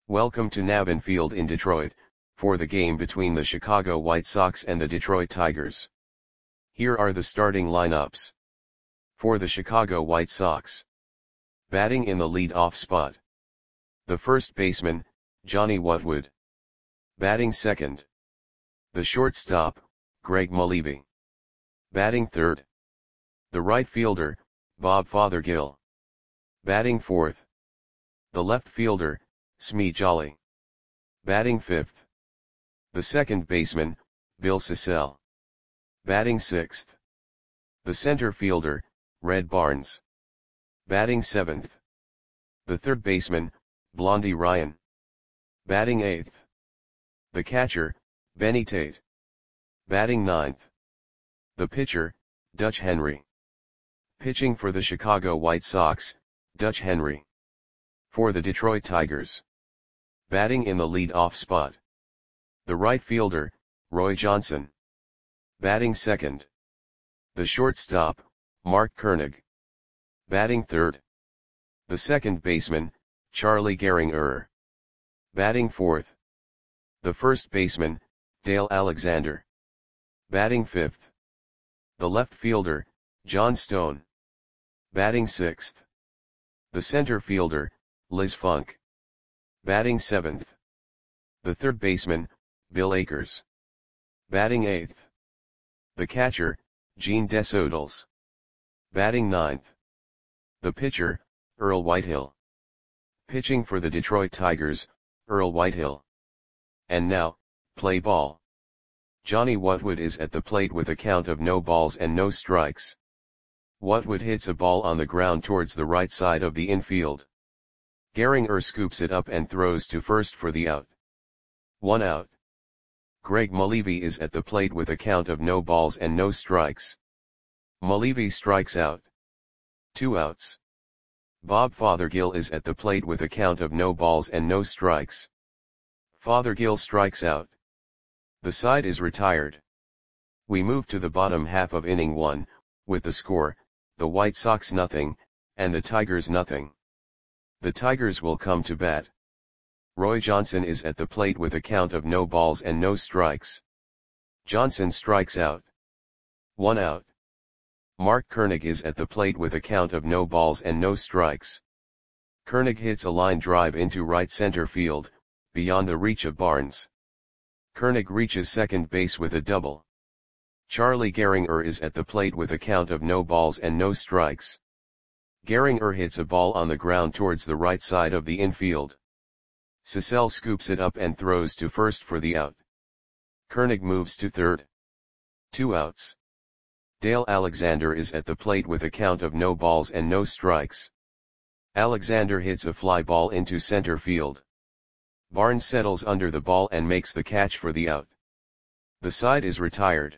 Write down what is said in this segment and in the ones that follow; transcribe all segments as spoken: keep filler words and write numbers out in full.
Welcome to Navin Field in Detroit, for the game between the Chicago White Sox and the Detroit Tigers. Here are the starting lineups. For the Chicago White Sox. Batting in the lead-off spot. The first baseman, Johnny Whatwood. Batting second. The shortstop, Greg Mulleavy. Batting third. The right fielder, Bob Fothergill. Batting fourth. The left fielder, Smee Jolly. Batting fifth. The second baseman, Bill Sissell. Batting sixth. The center fielder, Red Barnes. Batting seventh. The third baseman, Blondie Ryan. Batting eighth. The catcher, Benny Tate. Batting ninth. The pitcher, Dutch Henry. Pitching for the Chicago White Sox, Dutch Henry. For the Detroit Tigers. Batting in the lead-off spot. The right fielder, Roy Johnson. Batting second. The shortstop, Mark Koenig. Batting third. The second baseman, Charlie Gehringer. Batting fourth. The first baseman, Dale Alexander. Batting fifth. The left fielder, John Stone. Batting sixth. The center fielder, Liz Funk. Batting seventh. The third baseman, Bill Akers. Batting eighth. The catcher, Gene Desodals. Batting ninth. The pitcher, Earl Whitehill. Pitching for the Detroit Tigers, Earl Whitehill. And now, play ball. Johnny Whatwood is at the plate with a count of no balls and no strikes. Whatwood hits a ball on the ground towards the right side of the infield. Gehringer scoops it up and throws to first for the out. One out. Greg Mulleavy is at the plate with a count of no balls and no strikes. Mulleavy strikes out. Two outs. Bob Fothergill is at the plate with a count of no balls and no strikes. Fothergill strikes out. The side is retired. We move to the bottom half of inning one, with the score, the White Sox nothing, and the Tigers nothing. The Tigers will come to bat. Roy Johnson is at the plate with a count of no balls and no strikes. Johnson strikes out. One out. Mark Koenig is at the plate with a count of no balls and no strikes. Koenig hits a line drive into right center field, beyond the reach of Barnes. Koenig reaches second base with a double. Charlie Gehringer is at the plate with a count of no balls and no strikes. Gehringer hits a ball on the ground towards the right side of the infield. Sissell scoops it up and throws to first for the out. Koenig moves to third. Two outs. Dale Alexander is at the plate with a count of no balls and no strikes. Alexander hits a fly ball into center field. Barnes settles under the ball and makes the catch for the out. The side is retired.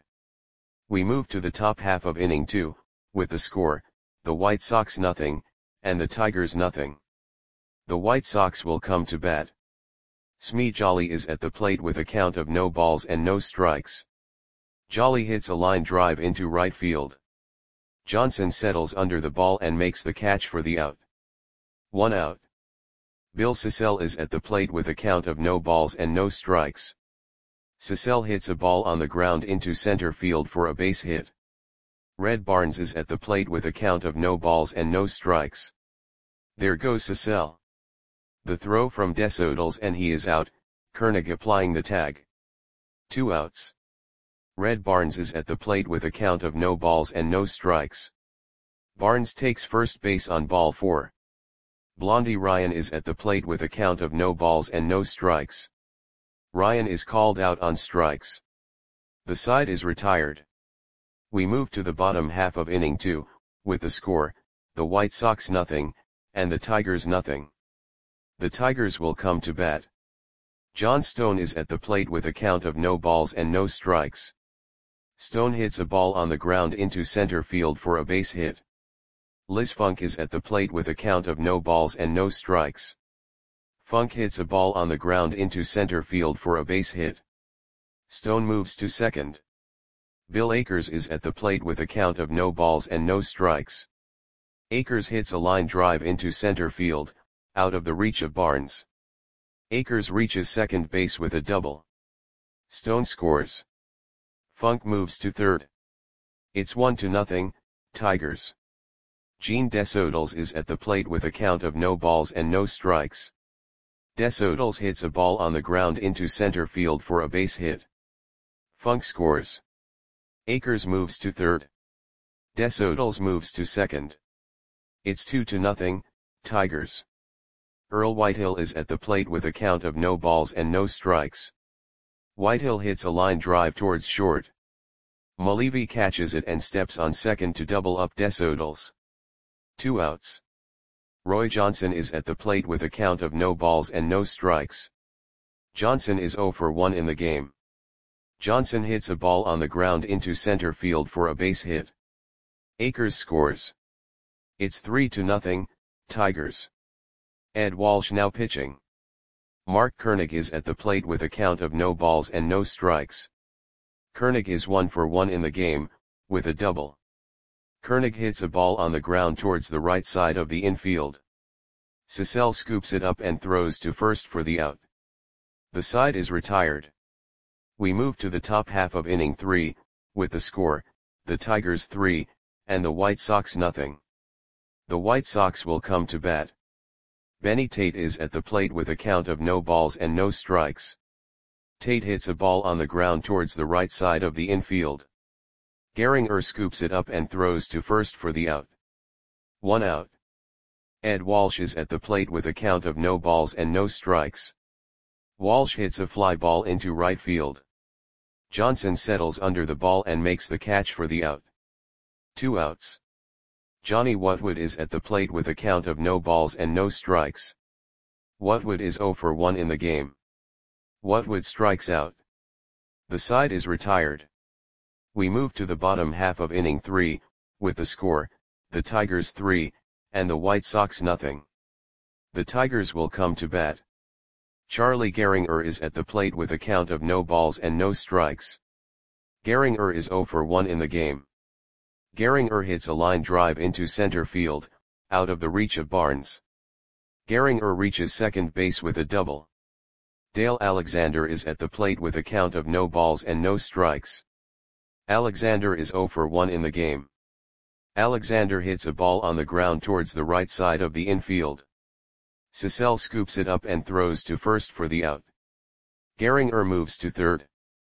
We move to the top half of inning two, with the score, the White Sox nothing, and the Tigers nothing. The White Sox will come to bat. Smee Jolly is at the plate with a count of no balls and no strikes. Jolly hits a line drive into right field. Johnson settles under the ball and makes the catch for the out. One out. Bill Sissell is at the plate with a count of no balls and no strikes. Sissell hits a ball on the ground into center field for a base hit. Red Barnes is at the plate with a count of no balls and no strikes. There goes Sissell. The throw from Desodals and he is out, Koenig applying the tag. Two outs. Red Barnes is at the plate with a count of no balls and no strikes. Barnes takes first base on ball four. Blondie Ryan is at the plate with a count of no balls and no strikes. Ryan is called out on strikes. The side is retired. We move to the bottom half of inning two, with the score, the White Sox nothing, and the Tigers nothing. The Tigers will come to bat. John Stone is at the plate with a count of no balls and no strikes. Stone hits a ball on the ground into center field for a base hit. Liz Funk is at the plate with a count of no balls and no strikes. Funk hits a ball on the ground into center field for a base hit. Stone moves to second. Bill Akers is at the plate with a count of no balls and no strikes. Akers hits a line drive into center field, out of the reach of Barnes. Akers reaches second base with a double. Stone scores. Funk moves to third. It's one to nothing, Tigers. Gene Desodals is at the plate with a count of no balls and no strikes. Desodals hits a ball on the ground into center field for a base hit. Funk scores. Akers moves to third. Desodals moves to second. It's two to nothing, Tigers. Earl Whitehill is at the plate with a count of no balls and no strikes. Whitehill hits a line drive towards short. Mulleavy catches it and steps on second to double up Desodals. Two outs. Roy Johnson is at the plate with a count of no balls and no strikes. Johnson is oh for one in the game. Johnson hits a ball on the ground into center field for a base hit. Akers scores. It's three to nothing, Tigers. Ed Walsh now pitching. Mark Koenig is at the plate with a count of no balls and no strikes. Koenig is one for one in the game, with a double. Koenig hits a ball on the ground towards the right side of the infield. Cecil scoops it up and throws to first for the out. The side is retired. We move to the top half of inning three, with the score, the Tigers three, and the White Sox nothing. The White Sox will come to bat. Benny Tate is at the plate with a count of no balls and no strikes. Tate hits a ball on the ground towards the right side of the infield. Gehringer scoops it up and throws to first for the out. One out. Ed Walsh is at the plate with a count of no balls and no strikes. Walsh hits a fly ball into right field. Johnson settles under the ball and makes the catch for the out. Two outs. Johnny Whatwood is at the plate with a count of no balls and no strikes. Whatwood is oh for one in the game. Whatwood strikes out. The side is retired. We move to the bottom half of inning three, with the score, the Tigers three, and the White Sox nothing. The Tigers will come to bat. Charlie Gehringer is at the plate with a count of no balls and no strikes. Gehringer is oh for one in the game. Gehringer hits a line drive into center field, out of the reach of Barnes. Gehringer reaches second base with a double. Dale Alexander is at the plate with a count of no balls and no strikes. Alexander is oh for one in the game. Alexander hits a ball on the ground towards the right side of the infield. Cecil scoops it up and throws to first for the out. Gehringer moves to third.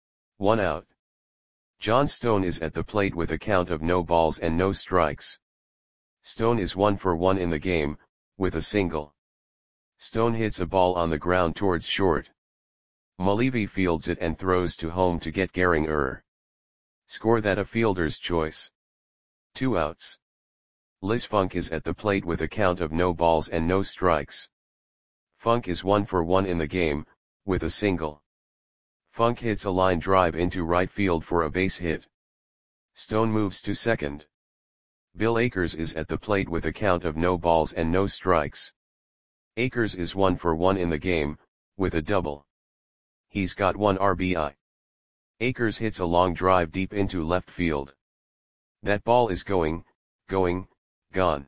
One out. John Stone is at the plate with a count of no balls and no strikes. Stone is one for one in the game, with a single. Stone hits a ball on the ground towards short. Mulleavy fields it and throws to home to get Gehringer. Score that a fielder's choice. Two outs. Liz Funk is at the plate with a count of no balls and no strikes. Funk is one for one in the game, with a single. Funk hits a line drive into right field for a base hit. Stone moves to second. Bill Akers is at the plate with a count of no balls and no strikes. Akers is one for one in the game, with a double. He's got one R B I. Akers hits a long drive deep into left field. That ball is going, going, gone.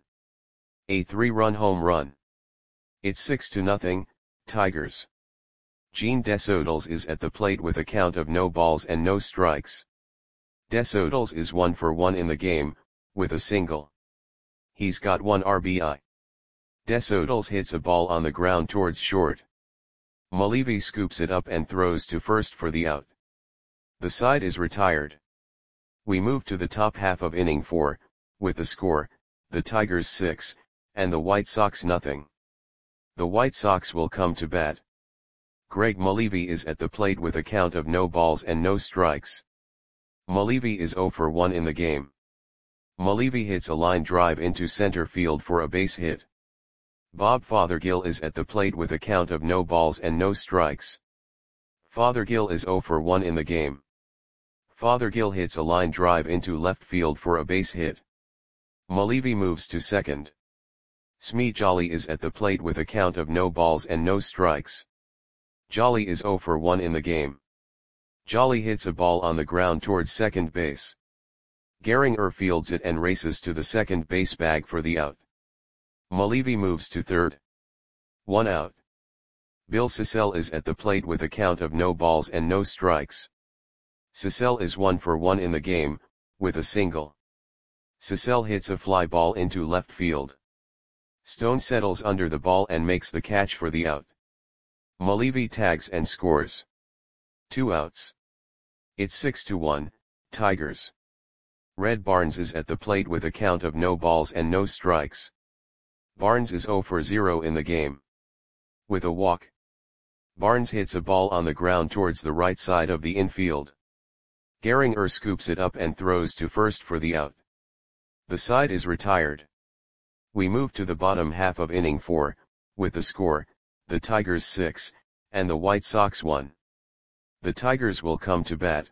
A three-run home run. It's six to nothing, Tigers. Gene Desodals is at the plate with a count of no balls and no strikes. Desodals is one for one in the game, with a single. He's got one R B I. Desodals hits a ball on the ground towards short. Mulleavy scoops it up and throws to first for the out. The side is retired. We move to the top half of inning four, with the score, the Tigers six, and the White Sox nothing. The White Sox will come to bat. Greg Mulleavy is at the plate with a count of no balls and no strikes. Mulleavy is oh for one in the game. Mulleavy hits a line drive into center field for a base hit. Bob Fothergill is at the plate with a count of no balls and no strikes. Fothergill is oh for one in the game. Fothergill hits a line drive into left field for a base hit. Mulleavy moves to second. Smee Jolly is at the plate with a count of no balls and no strikes. Jolly is oh for one in the game. Jolly hits a ball on the ground towards second base. Gehringer fields it and races to the second base bag for the out. Mulleavy moves to third. One out. Bill Sissel is at the plate with a count of no balls and no strikes. Sissel is one for one in the game, with a single. Sissel hits a fly ball into left field. Stone settles under the ball and makes the catch for the out. Malivi tags and scores. Two outs. It's six to one, Tigers. Red Barnes is at the plate with a count of no balls and no strikes. Barnes is zero for zero in the game. With a walk. Barnes hits a ball on the ground towards the right side of the infield. Gehringer scoops it up and throws to first for the out. The side is retired. We move to the bottom half of inning four, with the score, the Tigers six, and the White Sox one. The Tigers will come to bat.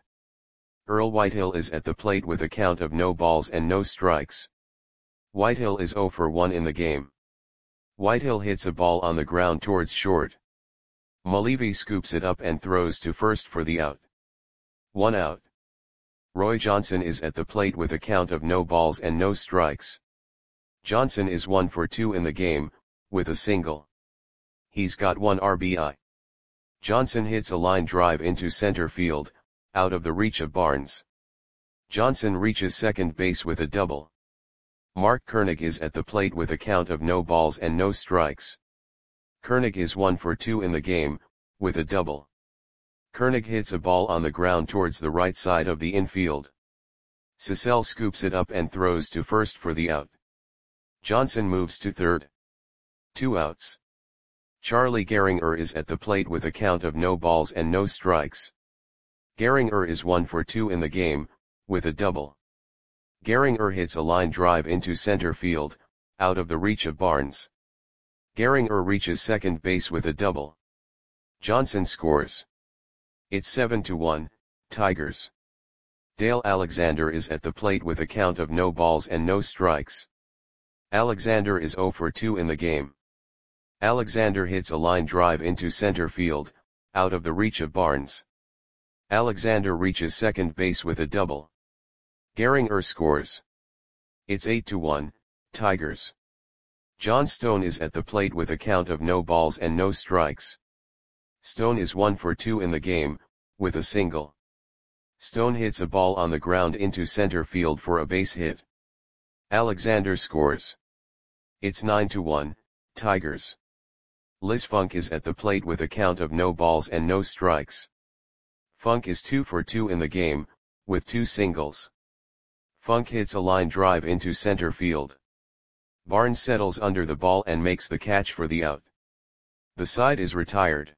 Earl Whitehill is at the plate with a count of no balls and no strikes. Whitehill is zero for one in the game. Whitehill hits a ball on the ground towards short. Malivi scoops it up and throws to first for the out. One out. Roy Johnson is at the plate with a count of no balls and no strikes. Johnson is one for two in the game, with a single. He's got one R B I. Johnson hits a line drive into center field, out of the reach of Barnes. Johnson reaches second base with a double. Mark Koenig is at the plate with a count of no balls and no strikes. Koenig is one for two in the game, with a double. Koenig hits a ball on the ground towards the right side of the infield. Sissel scoops it up and throws to first for the out. Johnson moves to third. Two outs. Charlie Gehringer is at the plate with a count of no balls and no strikes. Gehringer is one for two in the game, with a double. Gehringer hits a line drive into center field, out of the reach of Barnes. Gehringer reaches second base with a double. Johnson scores. It's seven to one, Tigers. Dale Alexander is at the plate with a count of no balls and no strikes. Alexander is zero for two in the game. Alexander hits a line drive into center field, out of the reach of Barnes. Alexander reaches second base with a double. Gehringer scores. It's eight to one, Tigers. John Stone is at the plate with a count of no balls and no strikes. Stone is one for two in the game, with a single. Stone hits a ball on the ground into center field for a base hit. Alexander scores. It's nine to one, Tigers. Liz Funk is at the plate with a count of no balls and no strikes. Funk is two for two in the game, with two singles. Funk hits a line drive into center field. Barnes settles under the ball and makes the catch for the out. The side is retired.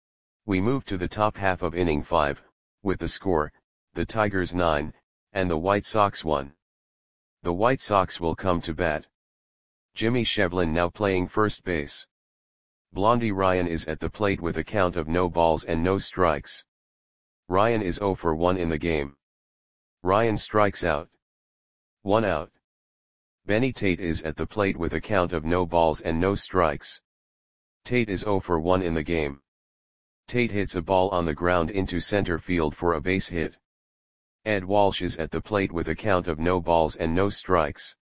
We move to the top half of inning five, with the score, the Tigers nine, and the White Sox one. The White Sox will come to bat. Jimmy Shevlin now playing first base. Blondie Ryan is at the plate with a count of no balls and no strikes. Ryan is zero for one in the game. Ryan strikes out. One out. Benny Tate is at the plate with a count of no balls and no strikes. Tate is zero for one in the game. Tate hits a ball on the ground into center field for a base hit. Ed Walsh is at the plate with a count of no balls and no strikes.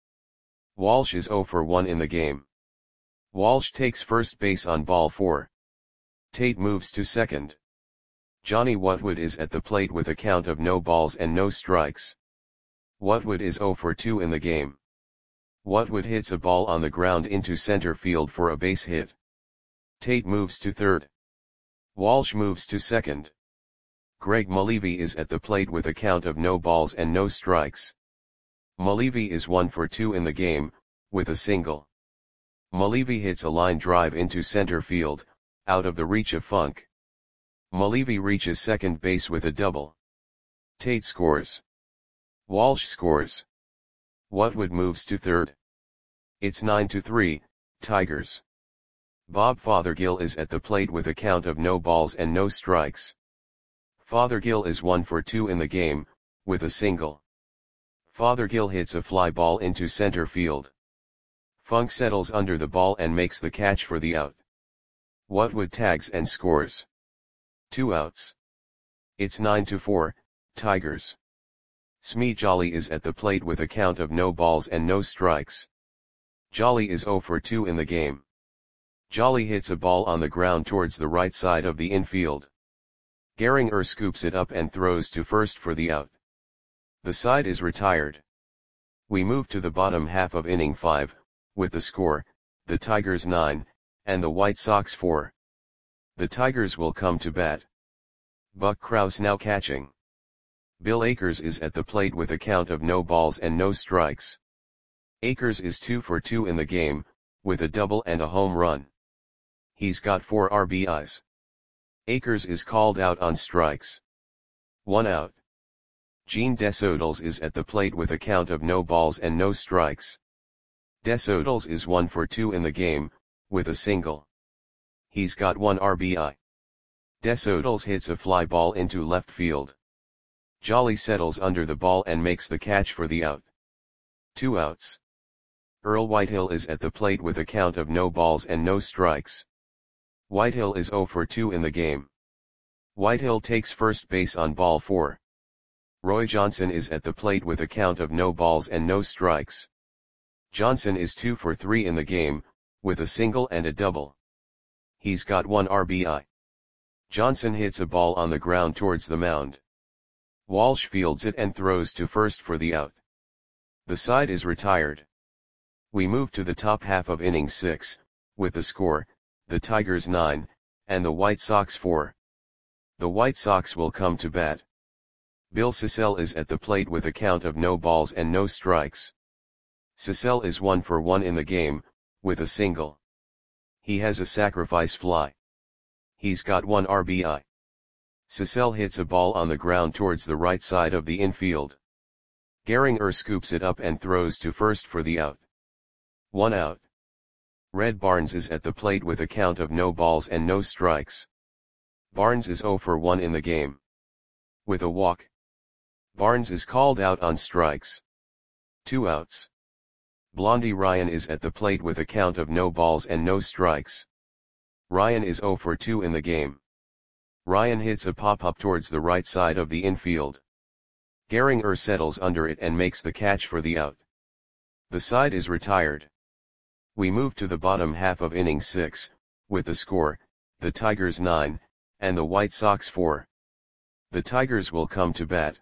Walsh is zero for one in the game. Walsh takes first base on ball four. Tate moves to second. Johnny Whatwood is at the plate with a count of no balls and no strikes. Whatwood is zero for two in the game. Whatwood hits a ball on the ground into center field for a base hit. Tate moves to third. Walsh moves to second. Greg Malivi is at the plate with a count of no balls and no strikes. Malivi is one for two in the game, with a single. Malivi hits a line drive into center field, out of the reach of Funk. Malivi reaches second base with a double. Tate scores. Walsh scores. Whatwood moves to third. It's nine to three, Tigers. Bob Fothergill is at the plate with a count of no balls and no strikes. Fothergill is one for two in the game, with a single. Fothergill hits a fly ball into center field. Funk settles under the ball and makes the catch for the out. Whatwood tags and scores. Two outs. It's nine to four, Tigers. Smee Jolly is at the plate with a count of no balls and no strikes. Jolly is zero for two in the game. Jolly hits a ball on the ground towards the right side of the infield. Gehringer scoops it up and throws to first for the out. The side is retired. We move to the bottom half of inning five, with the score, the Tigers nine, and the White Sox four. The Tigers will come to bat. Buck Krause now catching. Bill Akers is at the plate with a count of no balls and no strikes. Akers is two for two in the game, with a double and a home run. He's got four R B Is. Akers is called out on strikes. One out. Gene Desodals is at the plate with a count of no balls and no strikes. Desodals is one for two in the game, with a single. He's got one R B I. Desodals hits a fly ball into left field. Jolly settles under the ball and makes the catch for the out. Two outs. Earl Whitehill is at the plate with a count of no balls and no strikes. Whitehill is zero for two in the game. Whitehill takes first base on ball four. Roy Johnson is at the plate with a count of no balls and no strikes. Johnson is two for three in the game, with a single and a double. He's got one R B I. Johnson hits a ball on the ground towards the mound. Walsh fields it and throws to first for the out. The side is retired. We move to the top half of inning six, with the score, the Tigers nine, and the White Sox four. The White Sox will come to bat. Bill Sissell is at the plate with a count of no balls and no strikes. Sissell is one for one in the game, with a single. He has a sacrifice fly. He's got one R B I. Sissell hits a ball on the ground towards the right side of the infield. Gehringer scoops it up and throws to first for the out. One out. Red Barnes is at the plate with a count of no balls and no strikes. Barnes is zero for one in the game. With a walk. Barnes is called out on strikes. Two outs. Blondie Ryan is at the plate with a count of no balls and no strikes. Ryan is zero for two in the game. Ryan hits a pop-up towards the right side of the infield. Gehringer settles under it and makes the catch for the out. The side is retired. We move to the bottom half of inning six, with the score, the Tigers nine, and the White Sox four. The Tigers will come to bat.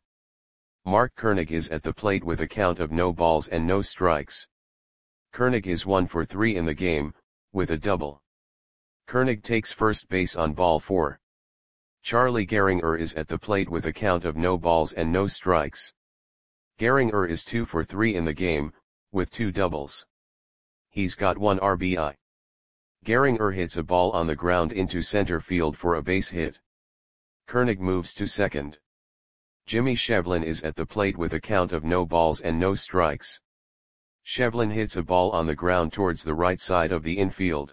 Mark Koenig is at the plate with a count of no balls and no strikes. Koenig is one for three in the game, with a double. Koenig takes first base on ball four. Charlie Gehringer is at the plate with a count of no balls and no strikes. Gehringer is two for three in the game, with two doubles. He's got one R B I. Gehringer hits a ball on the ground into center field for a base hit. Koenig moves to second. Jimmy Shevlin is at the plate with a count of no balls and no strikes. Shevlin hits a ball on the ground towards the right side of the infield.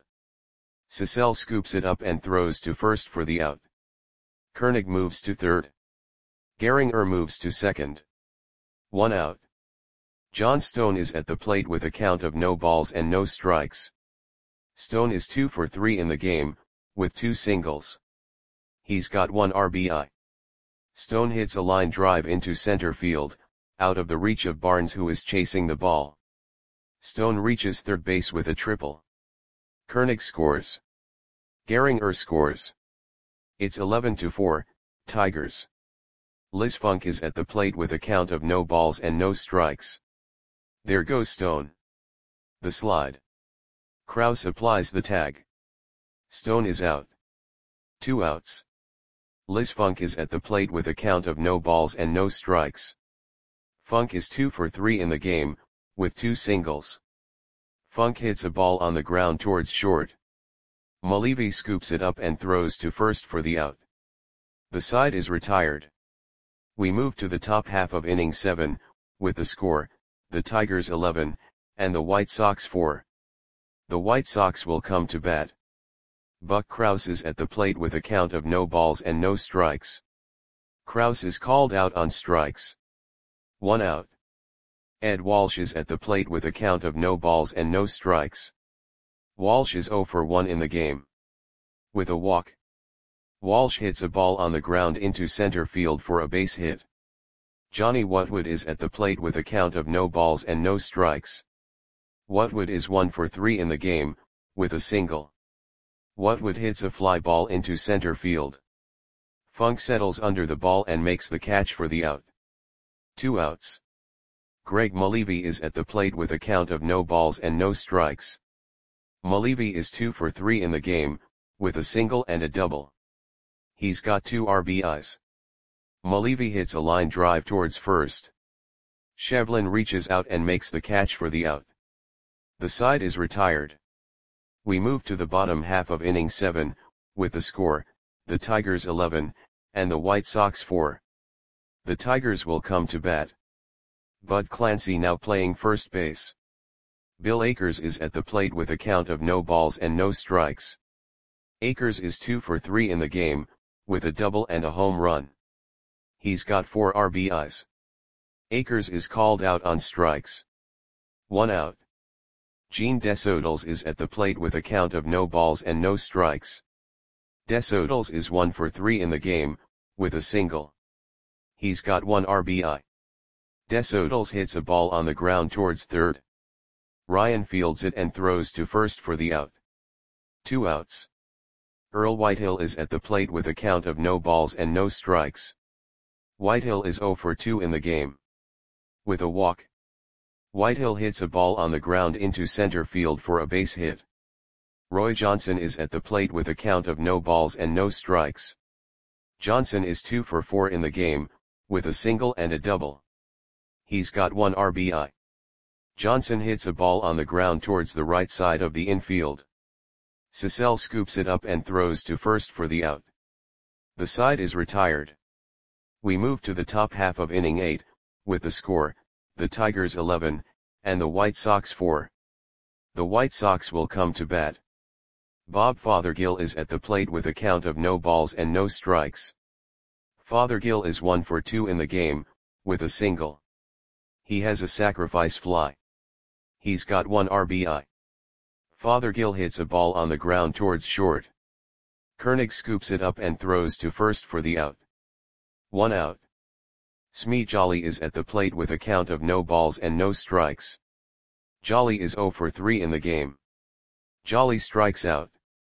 Sissell scoops it up and throws to first for the out. Koenig moves to third. Gehringer moves to second. One out. John Stone is at the plate with a count of no balls and no strikes. Stone is two for three in the game, with two singles. He's got one R B I. Stone hits a line drive into center field, out of the reach of Barnes who is chasing the ball. Stone reaches third base with a triple. Koenig scores. Gehringer scores. It's eleven to four, Tigers. Liz Funk is at the plate with a count of no balls and no strikes. There goes Stone. The slide. Krause applies the tag. Stone is out. Two outs. Liz Funk is at the plate with a count of no balls and no strikes. Funk is two for three in the game, with two singles. Funk hits a ball on the ground towards short. Malivi scoops it up and throws to first for the out. The side is retired. We move to the top half of inning seven, with the score, the Tigers eleven, and the White Sox four. The White Sox will come to bat. Buck Krause is at the plate with a count of no balls and no strikes. Krause is called out on strikes. One out. Ed Walsh is at the plate with a count of no balls and no strikes. Walsh is zero for one in the game. With a walk. Walsh hits a ball on the ground into center field for a base hit. Johnny Whatwood is at the plate with a count of no balls and no strikes. Whatwood is one for three in the game, with a single. Whatwood hits a fly ball into center field. Funk settles under the ball and makes the catch for the out. Two outs. Greg Mulleavy is at the plate with a count of no balls and no strikes. Mulleavy is two for three in the game, with a single and a double. He's got two R B Is. Mulleavy hits a line drive towards first. Shevlin reaches out and makes the catch for the out. The side is retired. We move to the bottom half of inning seven, with the score, the Tigers eleven, and the White Sox four. The Tigers will come to bat. Bud Clancy now playing first base. Bill Akers is at the plate with a count of no balls and no strikes. Akers is two for three in the game, with a double and a home run. He's got four R B Is. Akers is called out on strikes. One out. Gene Desodals is at the plate with a count of no balls and no strikes. Desodals is one for three in the game, with a single. He's got one R B I. Desodals hits a ball on the ground towards third. Ryan fields it and throws to first for the out. Two outs. Earl Whitehill is at the plate with a count of no balls and no strikes. Whitehill is zero for two in the game. With a walk. Whitehill hits a ball on the ground into center field for a base hit. Roy Johnson is at the plate with a count of no balls and no strikes. Johnson is two for four in the game, with a single and a double. He's got one R B I. Johnson hits a ball on the ground towards the right side of the infield. Cecil scoops it up and throws to first for the out. The side is retired. We move to the top half of inning eight, with the score, the Tigers eleven, and the White Sox four. The White Sox will come to bat. Bob Fothergill is at the plate with a count of no balls and no strikes. Fothergill is one for two in the game, with a single. He has a sacrifice fly. He's got one R B I. Fothergill hits a ball on the ground towards short. Koenig scoops it up and throws to first for the out. One out. Smee Jolly is at the plate with a count of no balls and no strikes. Jolly is zero for three in the game. Jolly strikes out.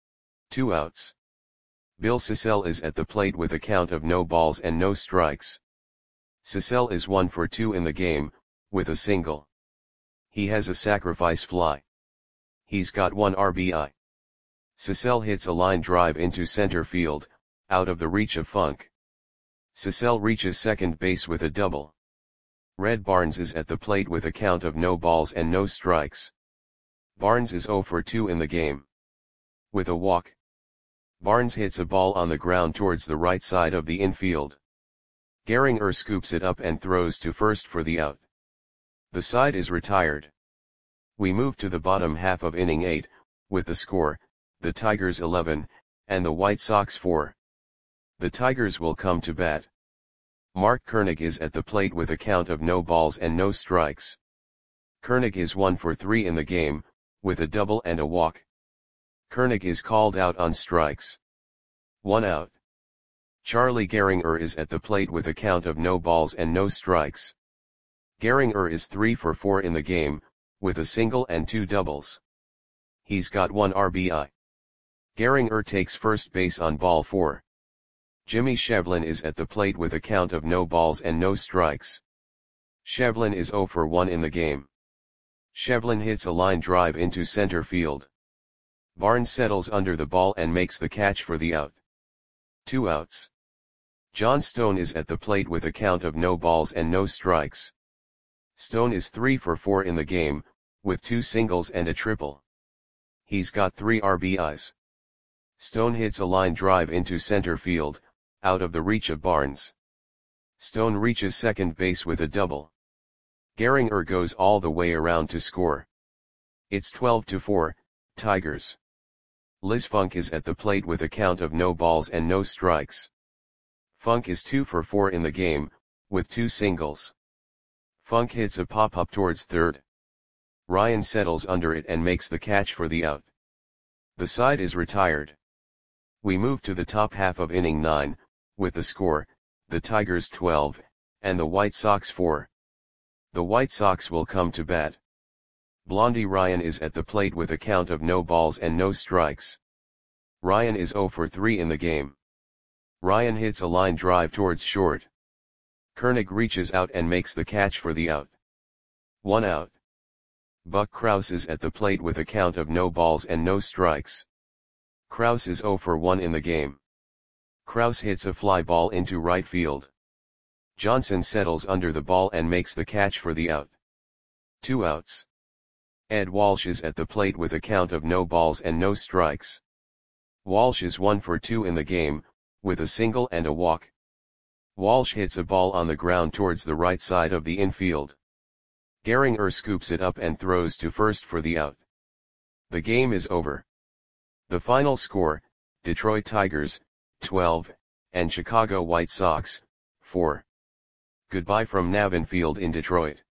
Two outs. Bill Cecil is at the plate with a count of no balls and no strikes. Cecil is one for two in the game, with a single. He has a sacrifice fly. He's got one R B I. Cecil hits a line drive into center field, out of the reach of Funk. Cecil reaches second base with a double. Red Barnes is at the plate with a count of no balls and no strikes. Barnes is zero for two in the game. With a walk. Barnes hits a ball on the ground towards the right side of the infield. Gehringer scoops it up and throws to first for the out. The side is retired. We move to the bottom half of inning eight, with the score, the Tigers eleven, and the White Sox four. The Tigers will come to bat. Mark Koenig is at the plate with a count of no balls and no strikes. Koenig is one for three in the game, with a double and a walk. Koenig is called out on strikes. One out. Charlie Gehringer is at the plate with a count of no balls and no strikes. Gehringer is three for four in the game, with a single and two doubles. He's got one R B I. Gehringer takes first base on ball four. Jimmy Shevlin is at the plate with a count of no balls and no strikes. Shevlin is zero for one in the game. Shevlin hits a line drive into center field. Barnes settles under the ball and makes the catch for the out. Two outs. John Stone is at the plate with a count of no balls and no strikes. Stone is three for four in the game, with two singles and a triple. He's got three R B Is. Stone hits a line drive into center field, out of the reach of Barnes. Stone reaches second base with a double. Gehringer goes all the way around to score. It's twelve to four, Tigers. Liz Funk is at the plate with a count of no balls and no strikes. Funk is two for four in the game, with two singles. Funk hits a pop-up towards third. Ryan settles under it and makes the catch for the out. The side is retired. We move to the top half of inning nine, with the score, the Tigers twelve, and the White Sox four. The White Sox will come to bat. Blondie Ryan is at the plate with a count of no balls and no strikes. Ryan is zero for three in the game. Ryan hits a line drive towards short. Koenig reaches out and makes the catch for the out. One out. Buck Krause is at the plate with a count of no balls and no strikes. Krause is zero for one in the game. Krause hits a fly ball into right field. Johnson settles under the ball and makes the catch for the out. Two outs. Ed Walsh is at the plate with a count of no balls and no strikes. Walsh is one for two in the game, with a single and a walk. Walsh hits a ball on the ground towards the right side of the infield. Gehringer scoops it up and throws to first for the out. The game is over. The final score, Detroit Tigers, twelve, and Chicago White Sox, four. Goodbye from Navin Field in Detroit.